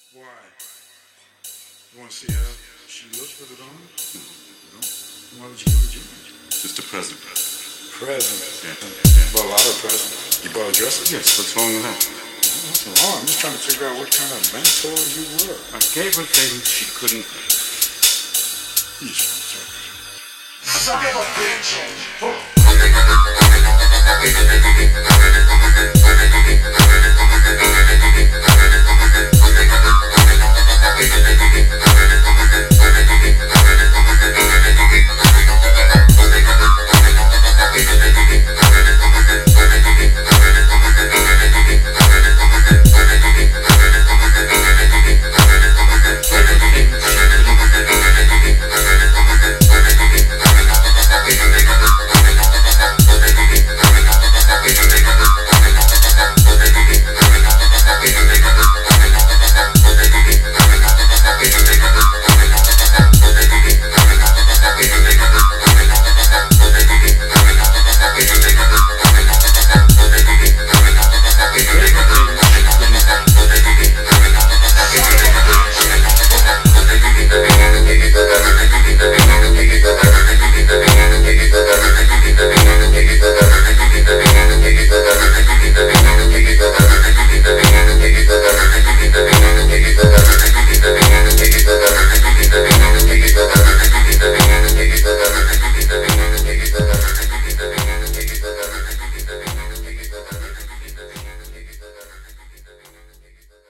Why? You want to see how she looks with it on? No. Why would you go to Jimmy? Just a present. Present? Yeah. You bought a lot of presents. You bought a dresser? Yes, what's wrong with that? What's wrong? I'm just trying to figure out what kind of mentor you were. I gave her things she couldn't. You just want to talk. Son of a bitch.